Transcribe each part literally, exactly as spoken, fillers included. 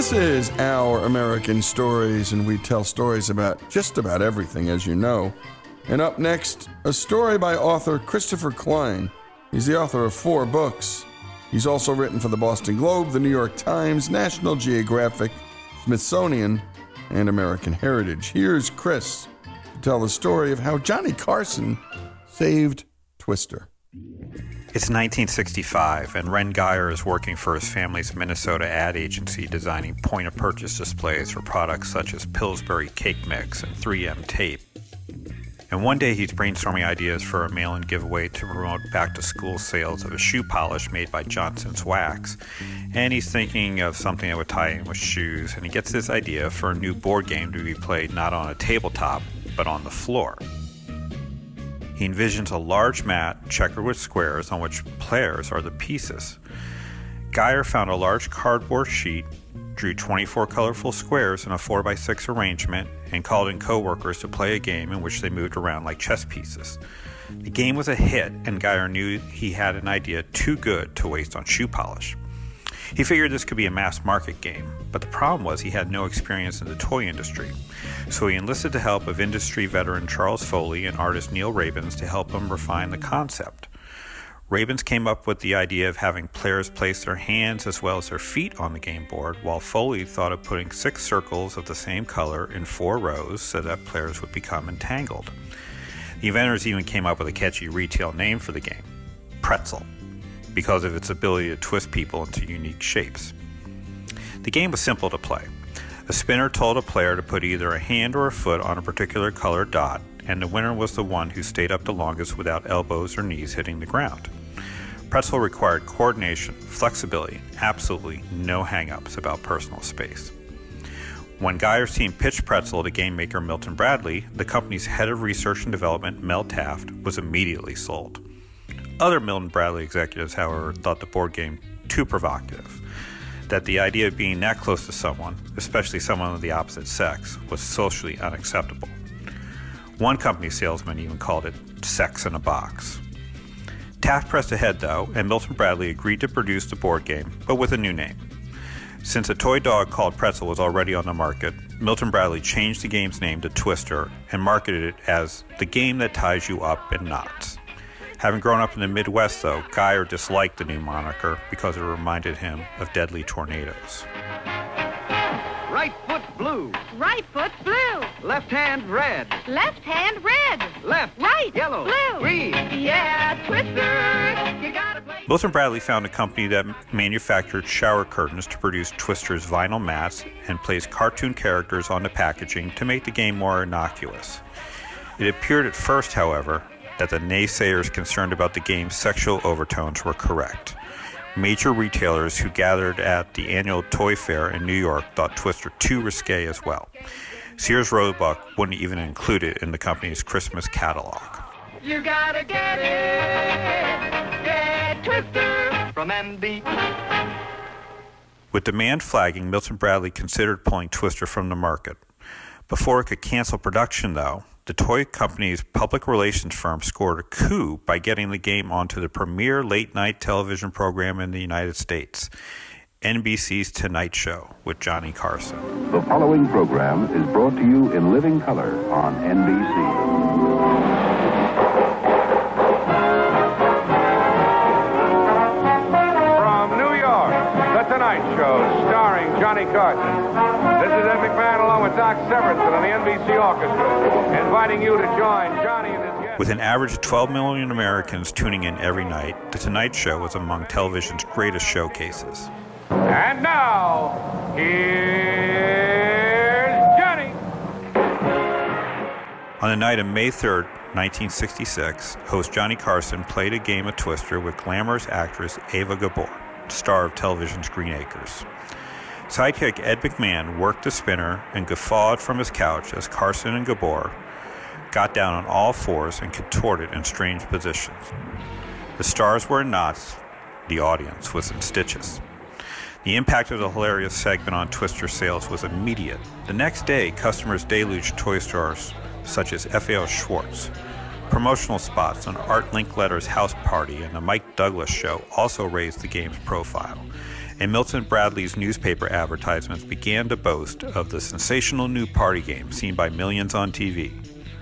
This is Our American Stories, and we tell stories about just about everything, as you know. And up next, a story by author Christopher Klein. He's the author of four books. He's also written for the Boston Globe, the New York Times, National Geographic, Smithsonian, and American Heritage. Here's Chris to tell the story of how Johnny Carson saved Twister. It's nineteen sixty-five, and Ren Geyer is working for his family's Minnesota ad agency designing point-of-purchase displays for products such as Pillsbury Cake Mix and three M tape. And one day he's brainstorming ideas for a mail-in giveaway to promote back-to-school sales of a shoe polish made by Johnson's Wax. And he's thinking of something that would tie in with shoes, and he gets this idea for a new board game to be played not on a tabletop, but on the floor. He envisions a large mat checkered with squares on which players are the pieces. Geyer found a large cardboard sheet, drew twenty-four colorful squares in a four by six arrangement, and called in co-workers to play a game in which they moved around like chess pieces. The game was a hit, and Geyer knew he had an idea too good to waste on shoe polish. He figured this could be a mass market game, but the problem was he had no experience in the toy industry. So he enlisted the help of industry veteran Charles Foley and artist Neil Rabins to help him refine the concept. Rabins came up with the idea of having players place their hands as well as their feet on the game board, while Foley thought of putting six circles of the same color in four rows so that players would become entangled. The inventors even came up with a catchy retail name for the game, Pretzel, because of its ability to twist people into unique shapes. The game was simple to play. A spinner told a player to put either a hand or a foot on a particular colored dot, and the winner was the one who stayed up the longest without elbows or knees hitting the ground. Pretzel required coordination, flexibility, absolutely no hang-ups about personal space. When Geyer's team pitched Pretzel to game maker Milton Bradley, the company's head of research and development, Mel Taft, was immediately sold. Other Milton Bradley executives, however, thought the board game too provocative, that the idea of being that close to someone, especially someone of the opposite sex, was socially unacceptable. One company salesman even called it sex in a box. Taft pressed ahead, though, and Milton Bradley agreed to produce the board game, but with a new name. Since a toy dog called Pretzel was already on the market, Milton Bradley changed the game's name to Twister and marketed it as the game that ties you up in knots. Having grown up in the Midwest, though, Geyer disliked the new moniker because it reminded him of deadly tornadoes. Right foot blue. Right foot blue. Left hand red. Left hand red. Left. Right. Yellow. Blue. Green. Yeah, Twister. You gotta play. Milton Bradley found a company that manufactured shower curtains to produce Twister's vinyl mats and placed cartoon characters on the packaging to make the game more innocuous. It appeared at first, however, that the naysayers concerned about the game's sexual overtones were correct. Major retailers who gathered at the annual toy fair in New York thought Twister too risque as well. Sears Roebuck wouldn't even include it in the company's Christmas catalog. You gotta get it. Get Twister from N B. With demand flagging, Milton Bradley considered pulling Twister from the market. Before it could cancel production, though, the toy company's public relations firm scored a coup by getting the game onto the premier late-night television program in the United States, N B C's Tonight Show with Johnny Carson. The following program is brought to you in living color on N B C. From New York, The Tonight Show, starring Johnny Carson. This is Ed McMahon along with Doc Severinsen on the N B C Orchestra, inviting you to join Johnny and his guests. With an average of twelve million Americans tuning in every night, The Tonight Show was among television's greatest showcases. And now, here's Johnny. On the night of May third, nineteen sixty-six, host Johnny Carson played a game of Twister with glamorous actress Ava Gabor, star of television's Green Acres. Sidekick Ed McMahon worked the spinner and guffawed from his couch as Carson and Gabor got down on all fours and contorted in strange positions. The stars were in knots, the audience was in stitches. The impact of the hilarious segment on Twister sales was immediate. The next day, customers deluged toy stores such as F A O Schwartz. Promotional spots on Art Linkletter's house party and the Mike Douglas show also raised the game's profile. and Milton Bradley's newspaper advertisements began to boast of the sensational new party game seen by millions on T V.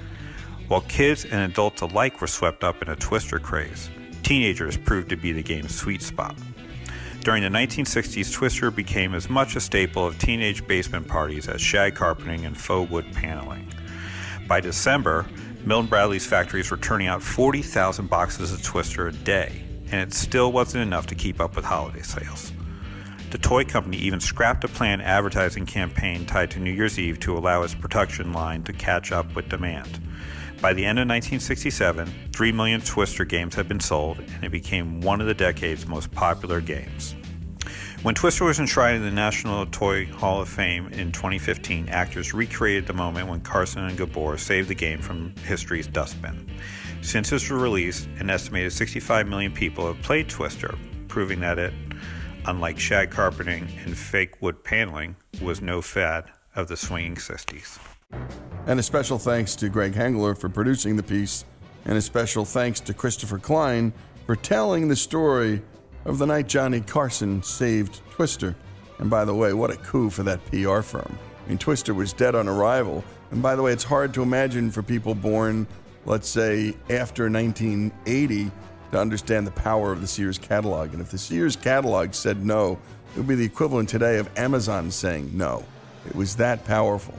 While kids and adults alike were swept up in a Twister craze, teenagers proved to be the game's sweet spot. During the nineteen sixties, Twister became as much a staple of teenage basement parties as shag carpeting and faux wood paneling. By December, Milton Bradley's factories were turning out forty thousand boxes of Twister a day, and it still wasn't enough to keep up with holiday sales. The toy company even scrapped a planned advertising campaign tied to New Year's Eve to allow its production line to catch up with demand. By the end of nineteen sixty-seven, three million Twister games had been sold, and it became one of the decade's most popular games. When Twister was enshrined in the National Toy Hall of Fame in twenty fifteen, actors recreated the moment when Carson and Gabor saved the game from history's dustbin. Since its release, an estimated sixty-five million people have played Twister, proving that it, unlike shag carpeting and fake wood paneling, was no fad of the swinging sixties. And a special thanks to Greg Hengler for producing the piece, and a special thanks to Christopher Klein for telling the story of the night Johnny Carson saved Twister. And by the way, what a coup for that P R firm. I mean, Twister was dead on arrival. And by the way, it's hard to imagine for people born, let's say, after nineteen eighty to understand the power of the Sears catalog. And if the Sears catalog said no, it would be the equivalent today of Amazon saying no. It was that powerful.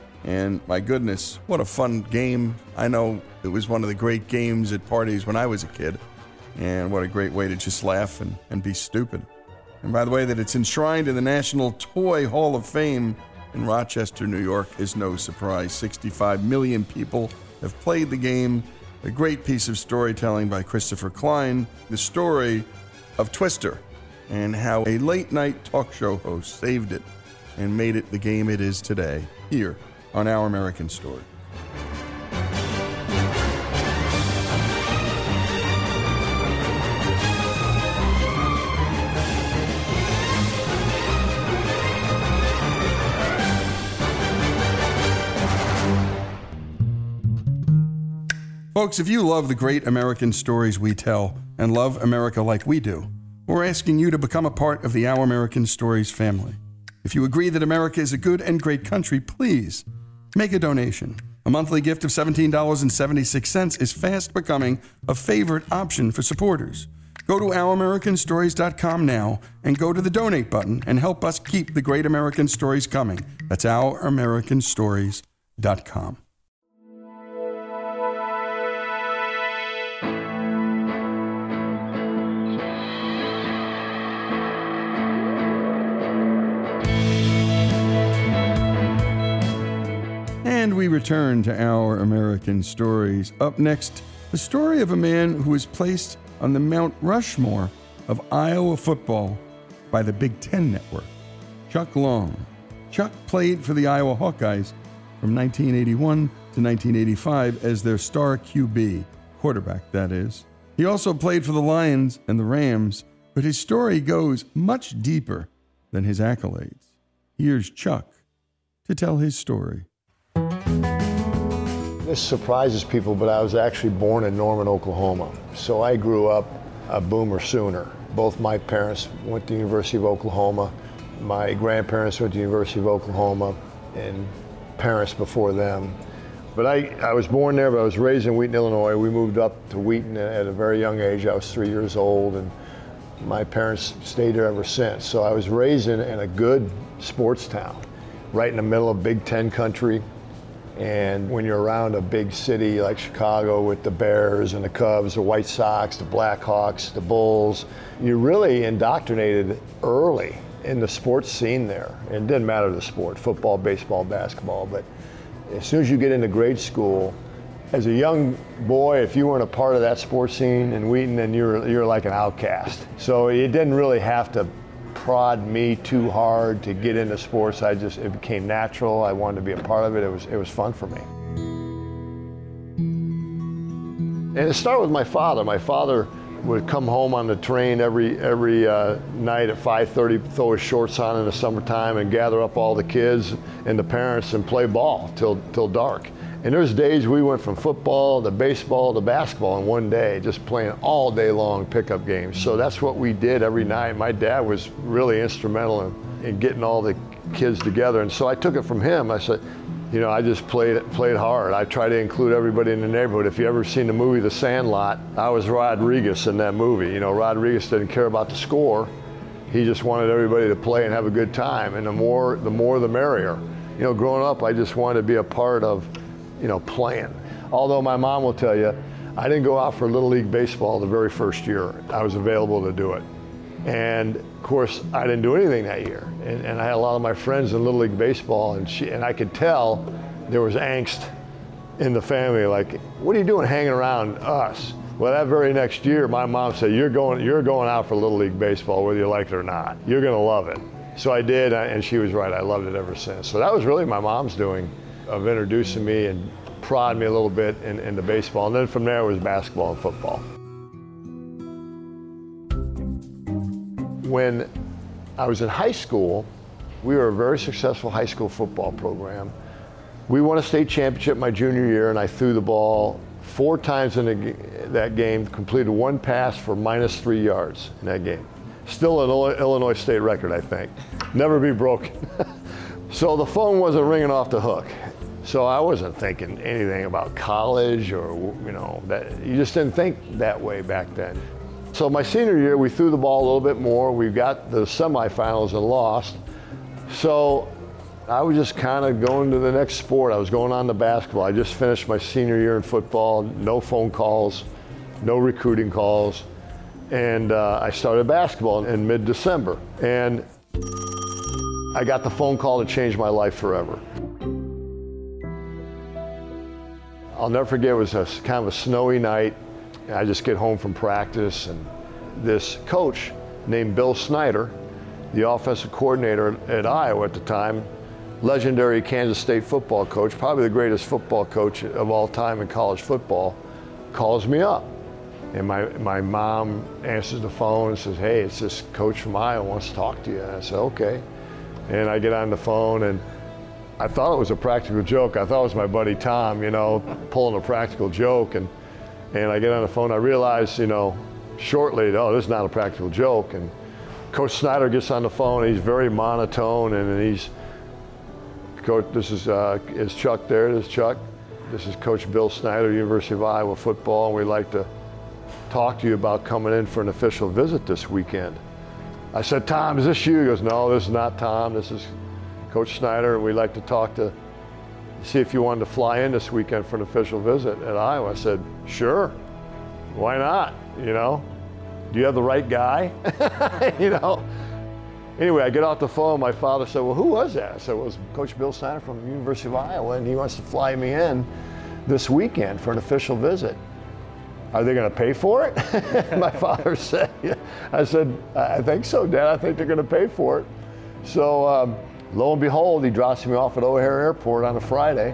And my goodness, what a fun game. I know it was one of the great games at parties when I was a kid. And what a great way to just laugh and, and be stupid. And by the way, that it's enshrined in the National Toy Hall of Fame in Rochester, New York is no surprise. sixty-five million people have played the game. A great piece of storytelling by Christopher Klein, the story of Twister and how a late-night talk show host saved it and made it the game it is today, here on Our American Story. Folks, if you love the great American stories we tell and love America like we do, we're asking you to become a part of the Our American Stories family. If you agree that America is a good and great country, please make a donation. A monthly gift of seventeen dollars and seventy-six cents is fast becoming a favorite option for supporters. Go to our american stories dot com now and go to the donate button and help us keep the great American stories coming. That's our american stories dot com. And we return to Our American Stories. Up next, the story of a man who was placed on the Mount Rushmore of Iowa football by the Big Ten Network, Chuck Long. Chuck played for the Iowa Hawkeyes from nineteen eighty-one to nineteen eighty-five as their star Q B, quarterback, that is. He also played for the Lions and the Rams, but his story goes much deeper than his accolades. Here's Chuck to tell his story. This surprises people, but I was actually born in Norman, Oklahoma. So I grew up a Boomer Sooner. Both my parents went to the University of Oklahoma. My grandparents went to the University of Oklahoma, and parents before them. But I, I was born there, but I was raised in Wheaton, Illinois. We moved up to Wheaton at a very young age. I was three years old, and my parents stayed there ever since. So I was raised in, in a good sports town, right in the middle of Big Ten country. And when you're around a big city like Chicago with the Bears and the Cubs, the White Sox, the Blackhawks, the Bulls, you're really indoctrinated early in the sports scene there. It didn't matter the sport, football, baseball, basketball, but as soon as you get into grade school, as a young boy, if you weren't a part of that sports scene in Wheaton, then you're, you're like an outcast. So it didn't really have to prod me too hard to get into sports. I just, it became natural. I wanted to be a part of it. It was, it was fun for me. And it started with my father. My father would come home on the train every every uh, night at five thirty, throw his shorts on in the summertime and gather up all the kids and the parents and play ball till till dark. And there's days we went from football to baseball to basketball in one day, just playing all day long pickup games. So that's what we did every night. My dad was really instrumental in, in getting all the kids together. And so I took it from him. I said, you know, I just played played hard. I try to include everybody in the neighborhood. If you ever seen the movie The Sandlot, I was Rodriguez in that movie. You know, Rodriguez didn't care about the score. He just wanted everybody to play and have a good time. And the more, the more, the merrier. You know, growing up, I just wanted to be a part of, you know, playing. Although my mom will tell you, I didn't go out for Little League Baseball the very first year. I was available to do it. And of course, I didn't do anything that year. And, and I had a lot of my friends in Little League Baseball, and she, and I could tell there was angst in the family, like, what are you doing hanging around us? Well, that very next year, my mom said, you're going, you're going out for Little League Baseball, whether you like it or not. You're gonna love it. So I did, and she was right. I loved it ever since. So that was really my mom's doing of introducing me and prodding me a little bit in, into baseball. And then from there it was basketball and football. When I was in high school, we were a very successful high school football program. We won a state championship my junior year, and I threw the ball four times in the, that game, completed one pass for minus three yards in that game. Still an Illinois state record, I think. Never be broken. So the phone wasn't ringing off the hook. So I wasn't thinking anything about college or, you know, that you just didn't think that way back then. So my senior year, we threw the ball a little bit more. We got the semifinals and lost. So I was just kind of going to the next sport. I was going on to basketball. I just finished my senior year in football, no phone calls, no recruiting calls. And uh, I started basketball in mid-December. And I got the phone call to change my life forever. I'll never forget, it was a kind of a snowy night. I just get home from practice, and this coach named Bill Snyder, the offensive coordinator at Iowa at the time, legendary Kansas State football coach, probably the greatest football coach of all time in college football, calls me up. And my, my mom answers the phone and says, hey, it's this coach from Iowa wants to talk to you. And I said, okay. And I get on the phone, and I thought it was a practical joke. I thought it was my buddy Tom, you know, pulling a practical joke. And, and I get on the phone, I realize, you know, shortly, oh, this is not a practical joke. And Coach Snyder gets on the phone, and he's very monotone, and he's, Coach, this is, uh, is Chuck there, this is Chuck. This is Coach Bill Snyder, University of Iowa football, and we'd like to talk to you about coming in for an official visit this weekend. I said, Tom, is this you? He goes, no, this is not Tom, this is Coach Snyder, and we'd like to talk to, see if you wanted to fly in this weekend for an official visit at Iowa. I said, sure, why not, you know? Do you have the right guy? You know? Anyway, I get off the phone, my father said, well, who was that? I said, well, it was Coach Bill Snyder from the University of Iowa, and he wants to fly me in this weekend for an official visit. Are they gonna pay for it? My father said, yeah. I said, I think so, Dad, I think they're gonna pay for it. So um, lo and behold, he drops me off at O'Hare Airport on a Friday.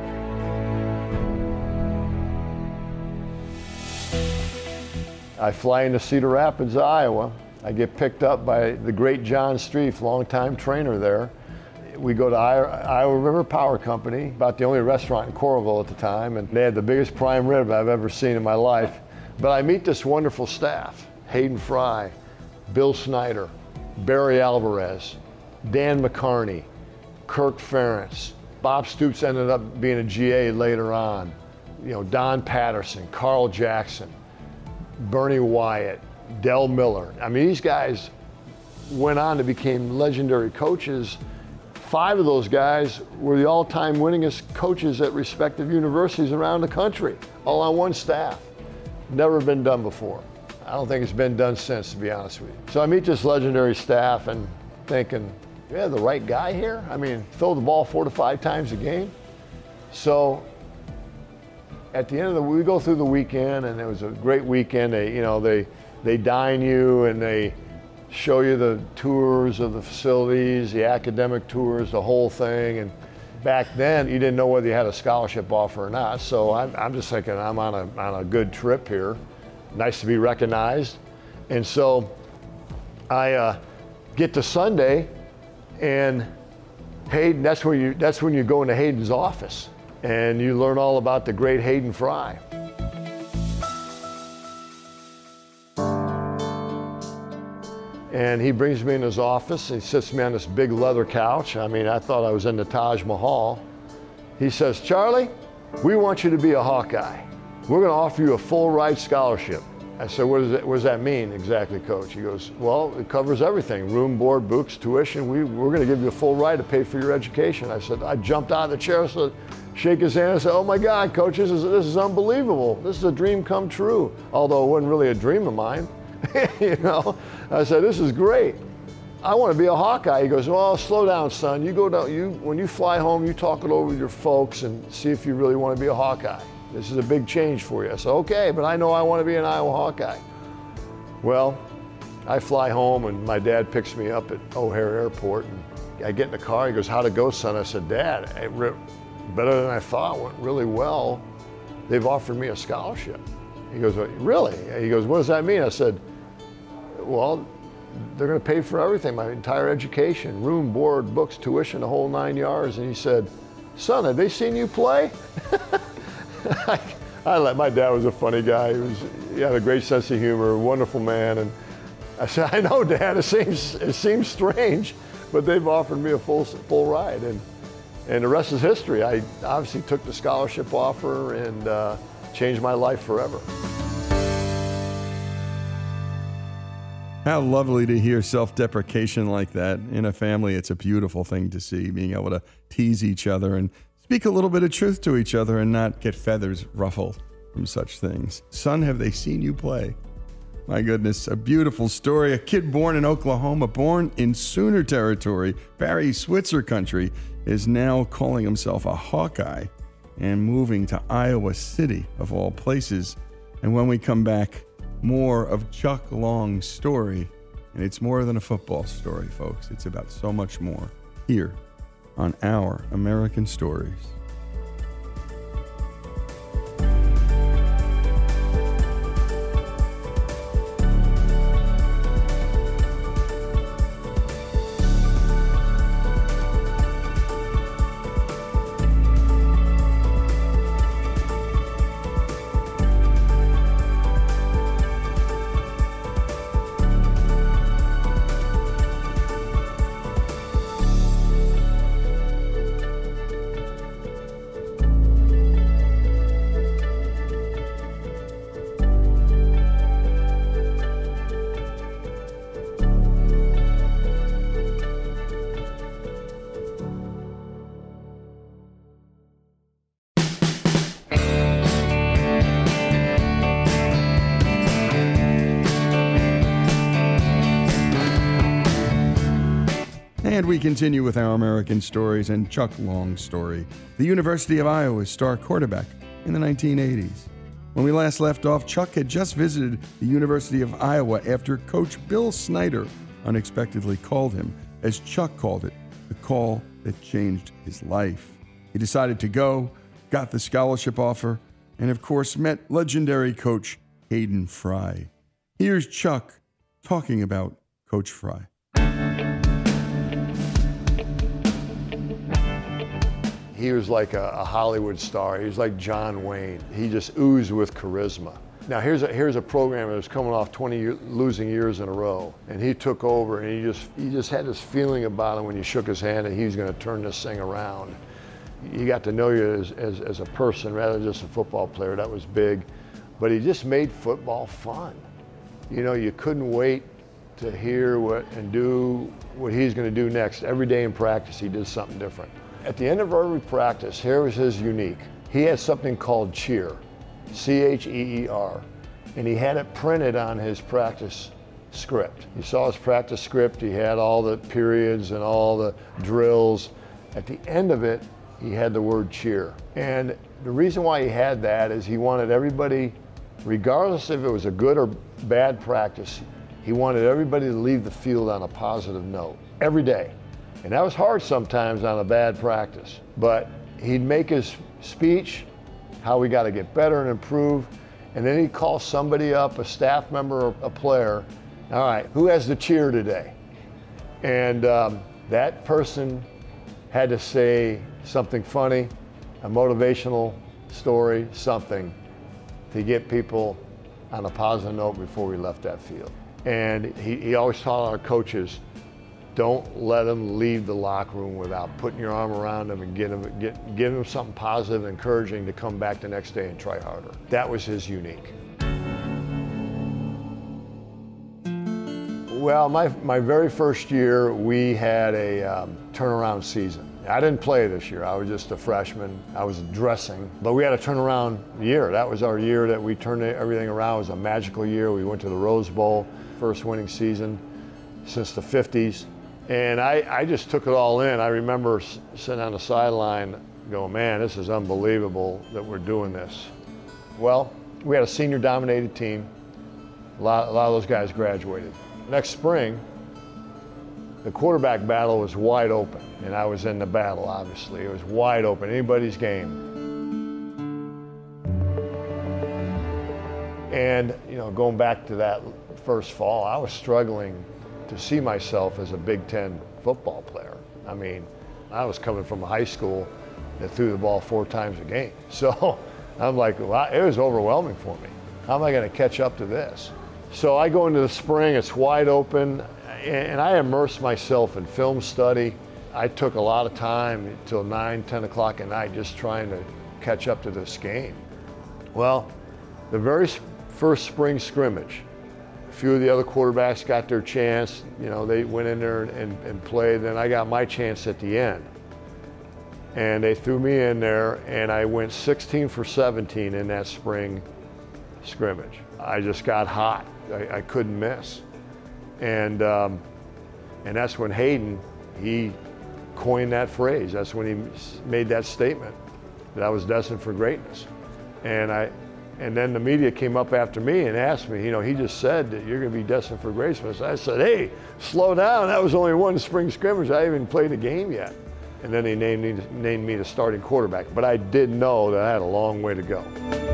I fly into Cedar Rapids, Iowa. I get picked up by the great John Streif, longtime trainer there. We go to Iowa River Power Company, about the only restaurant in Coralville at the time, and they had the biggest prime rib I've ever seen in my life. But I meet this wonderful staff: Hayden Fry, Bill Snyder, Barry Alvarez, Dan McCarney, Kirk Ferentz. Bob Stoops ended up being a G A later on. You know, Don Patterson, Carl Jackson, Bernie Wyatt, Del Miller. I mean, these guys went on to become legendary coaches. Five of those guys were the all-time winningest coaches at respective universities around the country, all on one staff. Never been done before. I don't think it's been done since, to be honest with you. So I meet this legendary staff and thinking, yeah, the right guy here? I mean, throw the ball four to five times a game. So at the end of the, we go through the weekend, and it was a great weekend. They, you know, they, they dine you, and they show you the tours of the facilities, the academic tours, the whole thing. And back then, you didn't know whether you had a scholarship offer or not. So I'm, I'm just thinking, I'm on a, on a good trip here. Nice to be recognized. And so I uh, get to Sunday, and Hayden, that's when you, that's when you go into Hayden's office. and you learn all about the great Hayden Fry. And he brings me in his office, and he sits me on this big leather couch. I mean, I thought I was in the Taj Mahal. He says, Charlie, we want you to be a Hawkeye. We're gonna offer you a full ride scholarship. I said, what does, that, what does that mean exactly, Coach? He goes, well, it covers everything, room, board, books, tuition. We, we're gonna give you a full ride to pay for your education. I said, I jumped out of the chair, so shake his hand, and said, oh my God, Coach, this is, this is unbelievable. This is a dream come true. Although it wasn't really a dream of mine. You know, I said, this is great. I want to be a Hawkeye. He goes, well, slow down, son. You go down, you, when you fly home, you talk it over with your folks and see if you really want to be a Hawkeye. This is a big change for you. I said, okay, but I know I want to be an Iowa Hawkeye. Well, I fly home and my dad picks me up at O'Hare Airport, and I get in the car. He goes, how'd it go, son? I said, Dad, it re- better than I thought, went really well. They've offered me a scholarship. He goes, really? He goes, what does that mean? I said, well, they're going to pay for everything, my entire education, room, board, books, tuition, the whole nine yards. And he said, son, have they seen you play? I, I let, my dad was a funny guy. He, was, he had a great sense of humor, a wonderful man. And I said, I know, Dad, it seems, it seems strange, but they've offered me a full, full ride. And, and the rest is history. I obviously took the scholarship offer and uh, changed my life forever. How lovely to hear self-deprecation like that in a family. It's a beautiful thing to see, being able to tease each other and speak a little bit of truth to each other and not get feathers ruffled from such things. Son, have they seen you play? My goodness, a beautiful story. A kid born in Oklahoma, born in Sooner territory, Barry Switzer country, is now calling himself a Hawkeye and moving to Iowa City, of all places. And when we come back, more of Chuck Long's story. And it's more than a football story, folks. It's about so much more here on Our American Stories. And we continue with Our American Stories and Chuck Long's story, the University of Iowa's star quarterback in the nineteen eighties. When we last left off, Chuck had just visited the University of Iowa after Coach Bill Snyder unexpectedly called him, as Chuck called it, the call that changed his life. He decided to go, got the scholarship offer, and of course met legendary coach Hayden Fry. Here's Chuck talking about Coach Fry. He was like a, a Hollywood star. He was like John Wayne. He just oozed with charisma. Now here's a, here's a program that was coming off twenty year, losing years in a row, and he took over, and he just he just had this feeling about him when you shook his hand that he was going to turn this thing around. He got to know you as, as, as a person rather than just a football player. That was big, but he just made football fun. You know, you couldn't wait to hear what and do what he's going to do next. Every day in practice, he did something different. At the end of every practice, here was his unique. He had something called cheer, C H E E R, and he had it printed on his practice script. You saw his practice script, he had all the periods and all the drills. At the end of it, he had the word cheer. And the reason why he had that is he wanted everybody, regardless if it was a good or bad practice, he wanted everybody to leave the field on a positive note, every day. And that was hard sometimes on a bad practice, but he'd make his speech, how we got to get better and improve, and then he'd call somebody up, a staff member or a player, all right, who has the cheer today? And um, that person had to say something funny, a motivational story, something to get people on a positive note before we left that field. And he, he always taught our coaches, don't let them leave the locker room without putting your arm around them and get them, get, give them something positive, encouraging to come back the next day and try harder. That was his unique. Well, my, my very first year, we had a um, turnaround season. I didn't play this year. I was just a freshman. I was dressing. But we had a turnaround year. That was our year that we turned everything around. It was a magical year. We went to the Rose Bowl, first winning season since the fifties. And I, I just took it all in. I remember sitting on the sideline going, man, this is unbelievable that we're doing this. Well, we had a senior-dominated team. A lot, a lot of those guys graduated. Next spring, the quarterback battle was wide open, and I was in the battle, obviously. It was wide open, anybody's game. And, you know, going back to that first fall, I was struggling to see myself as a Big Ten football player. I mean, I was coming from a high school that threw the ball four times a game. So I'm like, well, it was overwhelming for me. How am I going to catch up to this? So I go into the spring, it's wide open, and I immersed myself in film study. I took a lot of time until nine, ten o'clock at night just trying to catch up to this game. Well, the very first spring scrimmage, a few of the other quarterbacks got their chance. You know, they went in there and, and played. Then I got my chance at the end. And they threw me in there, and I went sixteen for seventeen in that spring scrimmage. I just got hot. I, I couldn't miss. And um, and that's when Hayden, he coined that phrase. That's when he made that statement that I was destined for greatness. And I, and then the media came up after me and asked me, you know, he just said that you're going to be destined for greatness. I said, hey, slow down. That was only one spring scrimmage. I haven't even played a game yet. And then he named me, named me the starting quarterback. But I did know that I had a long way to go.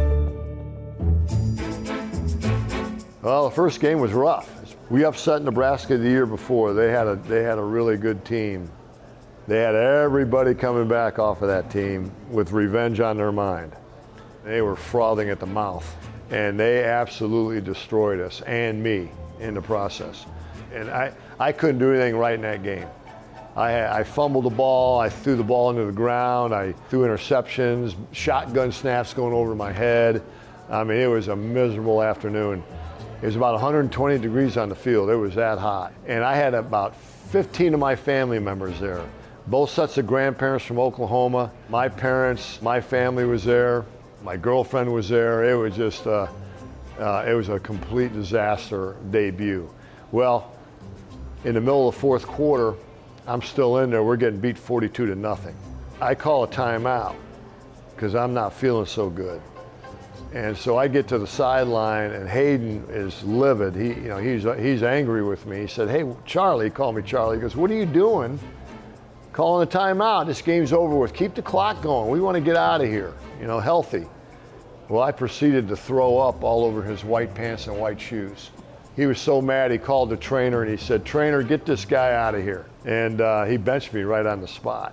Well, the first game was rough. We upset Nebraska the year before. They had a they had a really good team. They had everybody coming back off of that team with revenge on their mind. They were frothing at the mouth, and they absolutely destroyed us and me in the process. And I, I couldn't do anything right in that game. I, I fumbled the ball, I threw the ball into the ground, I threw interceptions, shotgun snaps going over my head. I mean, it was a miserable afternoon. It was about one hundred twenty degrees on the field. It was that hot. And I had about fifteen of my family members there. Both sets of grandparents from Oklahoma. My parents, my family was there. My girlfriend was there. It was just, uh, uh, it was a complete disaster debut. Well, in the middle of the fourth quarter, I'm still in there. We're getting beat forty-two to nothing. I call a timeout because I'm not feeling so good. And so I get to the sideline, and Hayden is livid. He, you know, he's he's angry with me. He said, "Hey, Charlie," he called me Charlie. He goes, "What are you doing? Calling a timeout. This game's over with. Keep the clock going. We want to get out of here, you know, healthy." Well, I proceeded to throw up all over his white pants and white shoes. He was so mad, he called the trainer and he said, "Trainer, get this guy out of here." And uh, he benched me right on the spot.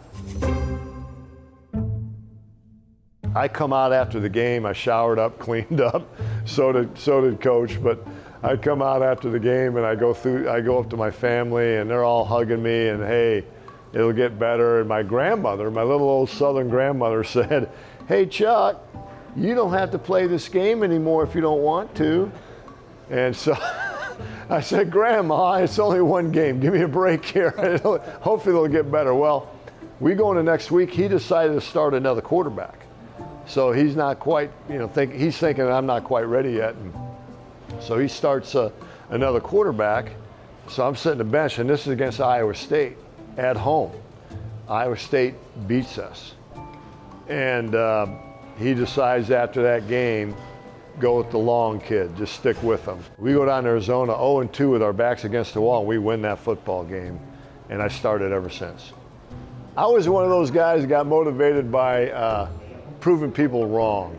I come out after the game, I showered up, cleaned up, so did, so did Coach, but I come out after the game and I go through, I go up to my family and they're all hugging me and, hey, it'll get better. And my grandmother, my little old Southern grandmother said, "Hey, Chuck, you don't have to play this game anymore if you don't want to." And so I said, "Grandma, it's only one game. Give me a break here. Hopefully it'll get better." Well, we go into next week, he decided to start another quarterback. So he's not quite, you know, think, he's thinking I'm not quite ready yet. And so he starts uh, another quarterback. So I'm sitting on the bench, and this is against Iowa State at home. Iowa State beats us. And uh, he decides after that game, go with the long kid, just stick with him. We go down to Arizona oh and two with our backs against the wall, and we win that football game. And I started ever since. I was one of those guys that got motivated by uh, proving people wrong.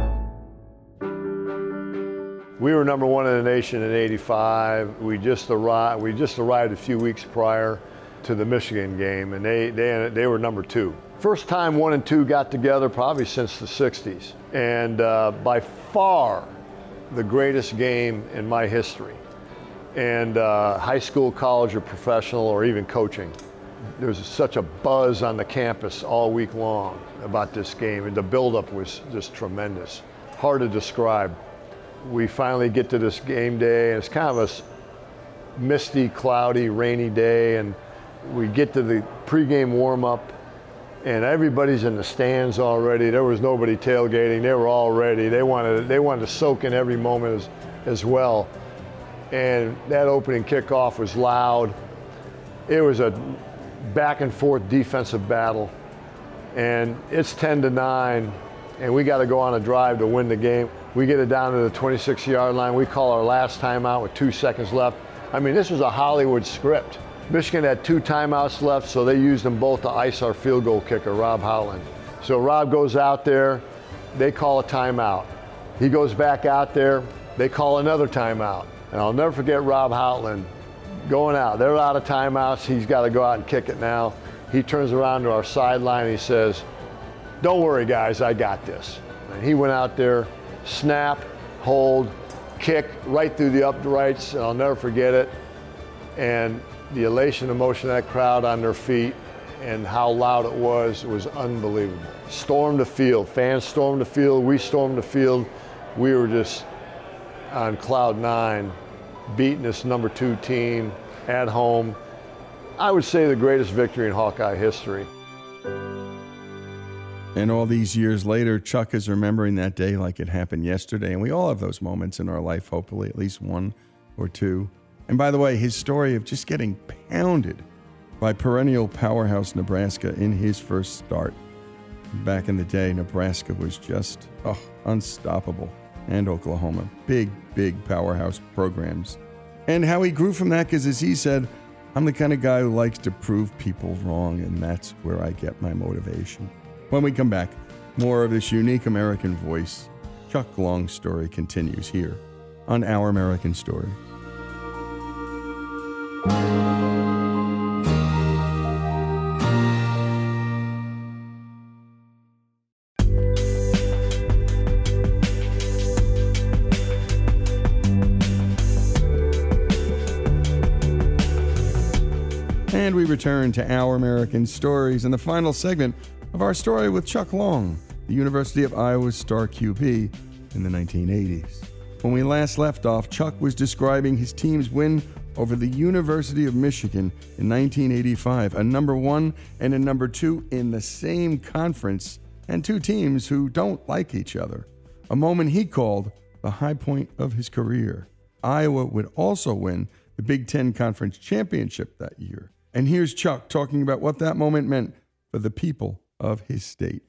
We were number one in the nation in eighty-five. We just arrived. We just arrived a few weeks prior to the Michigan game, and they they they were number two. First time one and two got together probably since the sixties. And uh, by far the greatest game in my history. And uh, high school, college, or professional, or even coaching. There was such a buzz on the campus all week long about this game, and the buildup was just tremendous. Hard to describe. We finally get to this game day, and it's kind of a misty, cloudy, rainy day, and we get to the pregame warm-up, and everybody's in the stands already. There was nobody tailgating. They were all ready. They wanted, they wanted to soak in every moment as, as well. And that opening kickoff was loud. It was a back and forth defensive battle. And it's ten to nine, and we got to go on a drive to win the game. We get it down to the twenty-six yard line. We call our last timeout with two seconds left. I mean, this was a Hollywood script. Michigan had two timeouts left, so they used them both to ice our field goal kicker, Rob Howland. So Rob goes out there, they call a timeout. He goes back out there, they call another timeout. And I'll never forget Rob Howland going out. They're out of timeouts, he's got to go out and kick it now. He turns around to our sideline and he says, "Don't worry guys, I got this." And he went out there, snap, hold, kick right through the uprights, and I'll never forget it. And the elation, emotion of that crowd on their feet and how loud it was, was unbelievable. Stormed the field, fans stormed the field, we stormed the field. We were just on cloud nine, beating this number two team at home. I would say the greatest victory in Hawkeye history. And all these years later, Chuck is remembering that day like it happened yesterday. And we all have those moments in our life, hopefully, at least one or two. And by the way, his story of just getting pounded by perennial powerhouse Nebraska in his first start. Back in the day, Nebraska was just oh, unstoppable. And Oklahoma. Big, big powerhouse programs. And how he grew from that, because as he said, I'm the kind of guy who likes to prove people wrong, and that's where I get my motivation. When we come back, more of this unique American voice. Chuck Long's story continues here on Our American Stories. And we return to Our American Stories in the final segment of our story with Chuck Long, the University of Iowa's star Q B in the nineteen eighties. When we last left off, Chuck was describing his team's win over the University of Michigan in nineteen eighty-five, a number one and a number two in the same conference, and two teams who don't like each other, a moment he called the high point of his career. Iowa would also win the Big Ten Conference Championship that year. And here's Chuck talking about what that moment meant for the people of his state.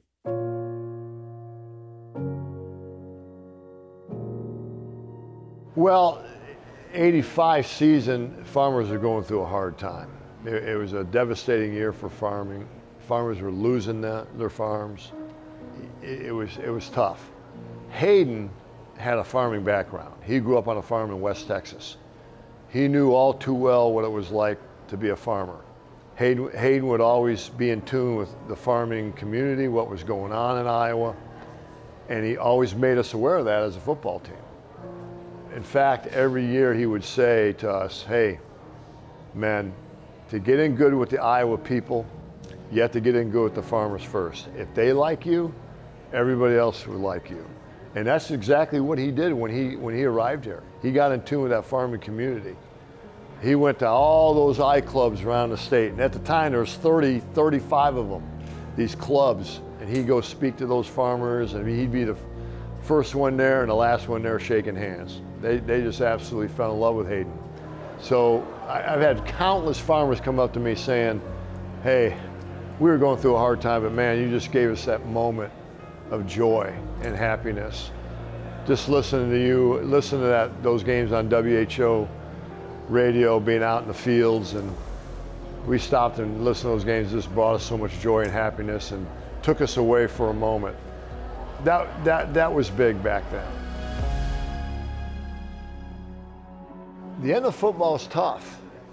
Well, eighty-five season, farmers are going through a hard time. It, it was a devastating year for farming. Farmers were losing the, their farms. It, it was it was tough. Hayden had a farming background. He grew up on a farm in West Texas. He knew all too well what it was like to be a farmer. Hayden, Hayden would always be in tune with the farming community, what was going on in Iowa, and he always made us aware of that as a football team. In fact, every year he would say to us, "Hey, man, to get in good with the Iowa people, you have to get in good with the farmers first. If they like you, everybody else will like you." And that's exactly what he did when he when he arrived here. He got in tune with that farming community. He went to all those I clubs around the state, and at the time there was thirty, thirty-five of them, these clubs, and he'd go speak to those farmers, and he'd be the first one there and the last one there shaking hands. They, they just absolutely fell in love with Hayden. So I, I've had countless farmers come up to me saying, "Hey, we were going through a hard time, but man, you just gave us that moment of joy and happiness. Just listening to you, listening to that those games on W H O radio, being out in the fields, and we stopped and listened to those games. Just brought us so much joy and happiness and took us away for a moment." That, that, that was big back then. The end of football is tough.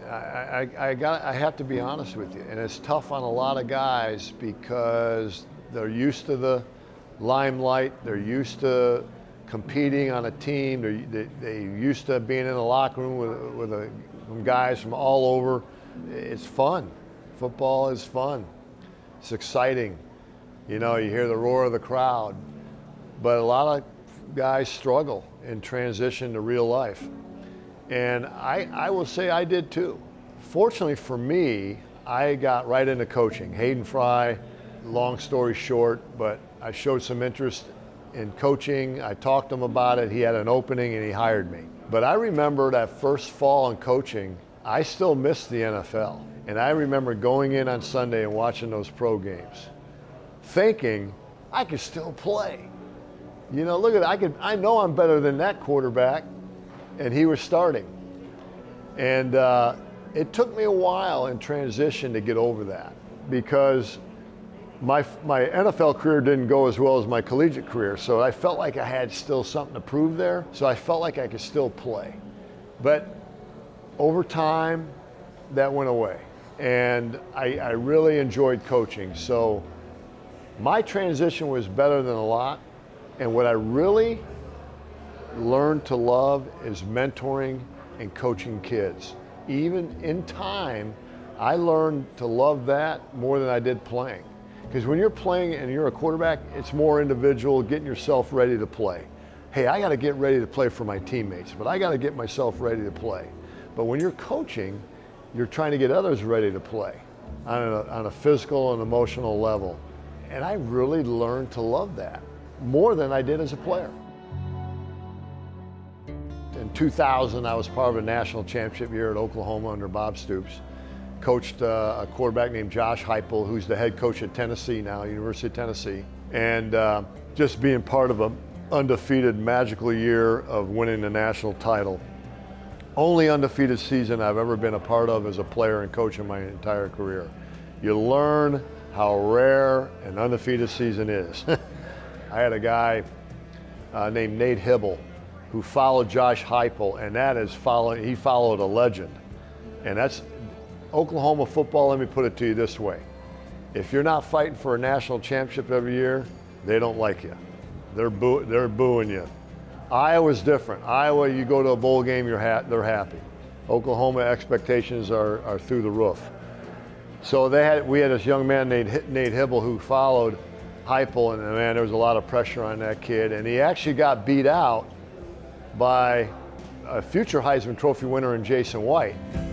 I, I, I, got, I have to be honest with you, and it's tough on a lot of guys because they're used to the limelight, they're used to competing on a team, they're they, they used to being in a locker room with, with a, guys from all over. It's fun. Football is fun. It's exciting. You know, you hear the roar of the crowd, but a lot of guys struggle in transition to real life. And I, I will say I did too. Fortunately for me, I got right into coaching. Hayden Fry, long story short, but I showed some interest in coaching. I talked to him about it. He had an opening and he hired me. But I remember that first fall in coaching, I still missed the N F L. And I remember going in on Sunday and watching those pro games, thinking I could still play. You know, look at it. I could. I know I'm better than that quarterback, and he was starting. And uh, it took me a while in transition to get over that because my my N F L career didn't go as well as my collegiate career, so I felt like I had still something to prove there. So I felt like I could still play, but over time, that went away, and I, I really enjoyed coaching. So my transition was better than a lot. And what I really learned to love is mentoring and coaching kids. Even in time, I learned to love that more than I did playing. Because when you're playing and you're a quarterback, it's more individual, getting yourself ready to play. Hey, I got to get ready to play for my teammates, but I got to get myself ready to play. But when you're coaching, you're trying to get others ready to play on a, on a physical and emotional level. And I really learned to love that more than I did as a player. In two thousand, I was part of a national championship year at Oklahoma under Bob Stoops. Coached uh, a quarterback named Josh Heupel, who's the head coach at Tennessee now, University of Tennessee. And uh, just being part of an undefeated magical year of winning the national title. Only undefeated season I've ever been a part of as a player and coach in my entire career. You learn how rare an undefeated season is. I had a guy uh, named Nate Hibble who followed Josh Heupel, and that is following, he followed a legend. And that's Oklahoma football. Let me put it to you this way. If you're not fighting for a national championship every year, they don't like you. They're, boo- they're booing you. Iowa's different. Iowa, you go to a bowl game, you're ha- they're happy. Oklahoma expectations are, are through the roof. So they had, we had this young man named Nate Hibble who followed Heupel, and man, there was a lot of pressure on that kid, and he actually got beat out by a future Heisman Trophy winner in Jason White.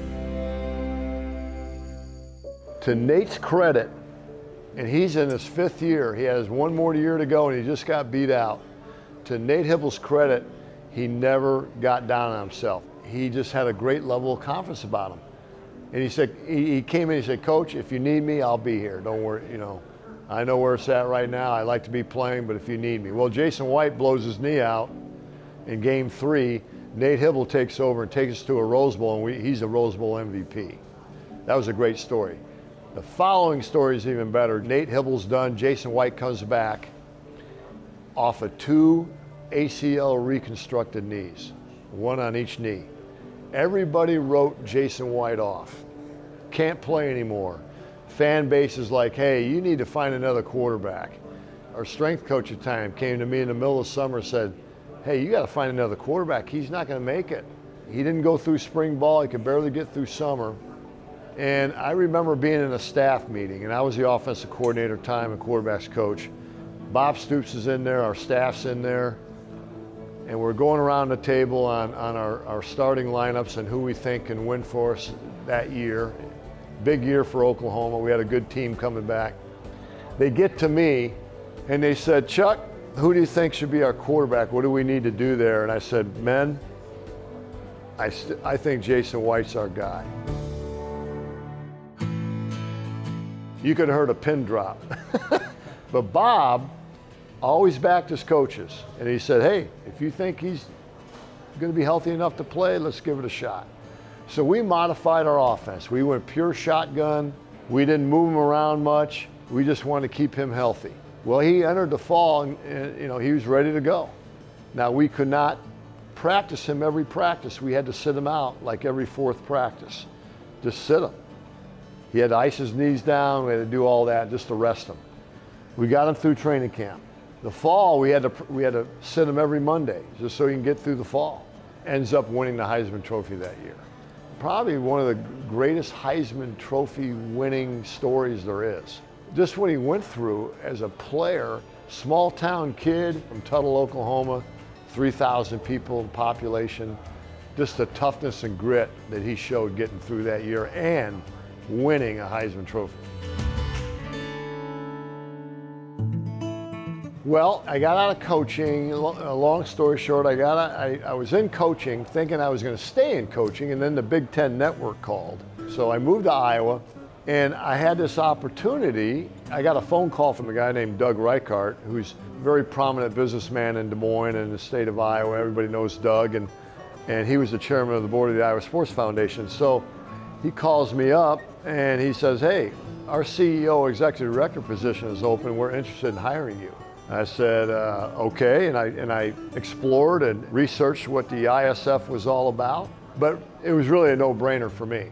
To Nate's credit, and he's in his fifth year, he has one more year to go and he just got beat out. To Nate Hibble's credit, he never got down on himself. He just had a great level of confidence about him. And he said, he came in and he said, Coach, if you need me, I'll be here. Don't worry, you know. I know where it's at right now. I like to be playing, but if you need me. Well, Jason White blows his knee out in game three. Nate Hibble takes over and takes us to a Rose Bowl, and we, he's a Rose Bowl M V P. That was a great story. The following story is even better. Nate Hibble's done. Jason White comes back off of two A C L reconstructed knees, one on each knee. Everybody wrote Jason White off. Can't play anymore. Fan base is like, hey, you need to find another quarterback. Our strength coach at the time came to me in the middle of the summer and said, hey, you got to find another quarterback. He's not going to make it. He didn't go through spring ball. He could barely get through summer. And I remember being in a staff meeting, and I was the offensive coordinator at the time and quarterbacks coach. Bob Stoops is in there, our staff's in there, and we're going around the table on, on our, our starting lineups and who we think can win for us that year. Big year for Oklahoma. We had a good team coming back. They get to me, and they said, Chuck, who do you think should be our quarterback? What do we need to do there? And I said, men, I, st- I think Jason White's our guy. You could have heard a pin drop. But Bob always backed his coaches. And he said, hey, if you think he's going to be healthy enough to play, let's give it a shot. So we modified our offense. We went pure shotgun. We didn't move him around much. We just wanted to keep him healthy. Well, he entered the fall and, and you know, he was ready to go. Now, we could not practice him every practice. We had to sit him out like every fourth practice. just sit him. He had to ice his knees down. We had to do all that just to rest him. We got him through training camp. The fall, we had to we had to sit him every Monday just so he can get through the fall. Ends up winning the Heisman Trophy that year. Probably one of the greatest Heisman Trophy winning stories there is. Just what he went through as a player, small town kid from Tuttle, Oklahoma, three thousand people in population, just the toughness and grit that he showed getting through that year and winning a Heisman Trophy. Well, I got out of coaching. A long story short, I got out, I, I was in coaching thinking I was going to stay in coaching, and then the Big Ten Network called. So I moved to Iowa, and I had this opportunity. I got a phone call from a guy named Doug Reichart, who's a very prominent businessman in Des Moines and the state of Iowa. Everybody knows Doug, and, and he was the chairman of the board of the Iowa Sports Foundation. So he calls me up, and he says, hey, our C E O executive director position is open. We're interested in hiring you. I said, uh, okay, and I, and I explored and researched what the I S F was all about, but it was really a no-brainer for me.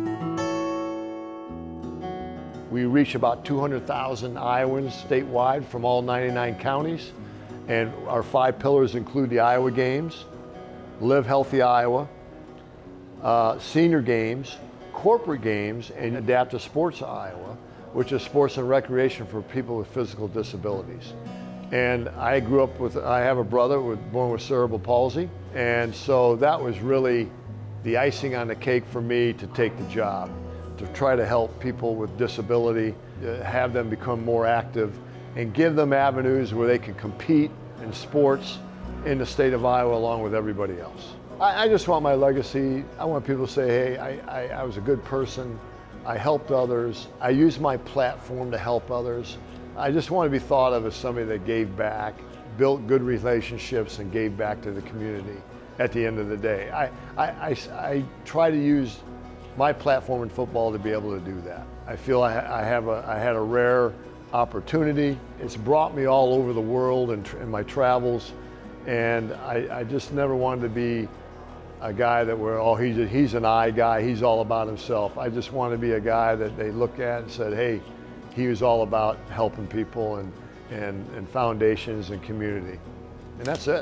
We reach about two hundred thousand Iowans statewide from all ninety-nine counties, and our five pillars include the Iowa Games, Live Healthy Iowa, uh, Senior Games, Corporate Games, and Adaptive Sports Iowa, which is sports and recreation for people with physical disabilities. And I grew up with, I have a brother with, born with cerebral palsy, and so that was really the icing on the cake for me to take the job, to try to help people with disability, uh, have them become more active, and give them avenues where they can compete in sports in the state of Iowa along with everybody else. I, I just want my legacy, I want people to say, hey, I, I, I was a good person, I helped others, I used my platform to help others. I just want to be thought of as somebody that gave back, built good relationships, and gave back to the community at the end of the day. I, I, I, I try to use my platform in football to be able to do that. I feel I, I, have a, I had a rare opportunity. It's brought me all over the world in, in my travels, and I, I just never wanted to be a guy that were, oh, he's, a, he's an I guy, he's all about himself. I just want to be a guy that they look at and said, hey, he was all about helping people and, and, and foundations and community. And that's it.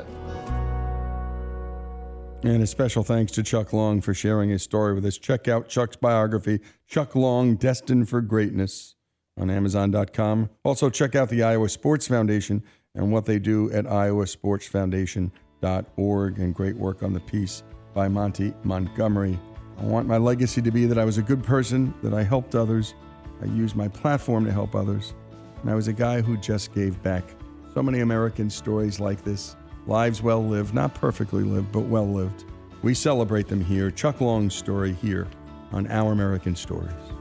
And a special thanks to Chuck Long for sharing his story with us. Check out Chuck's biography, Chuck Long, Destined for Greatness, on Amazon dot com. Also, check out the Iowa Sports Foundation and what they do at iowa sports foundation dot org, and great work on the piece by Monty Montgomery. I want my legacy to be that I was a good person, that I helped others, I used my platform to help others, and I was a guy who just gave back. So many American stories like this, lives well lived, not perfectly lived, but well lived. We celebrate them here. Chuck Long's story here on Our American Stories.